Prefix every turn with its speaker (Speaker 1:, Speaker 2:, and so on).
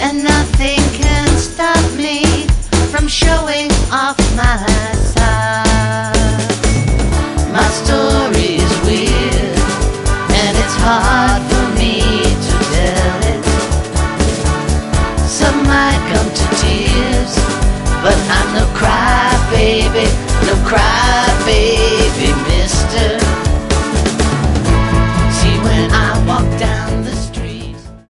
Speaker 1: and nothing can stop me from showing off my side. My story is weird, and it's hard for me to tell it. Some might come to tears, but I'm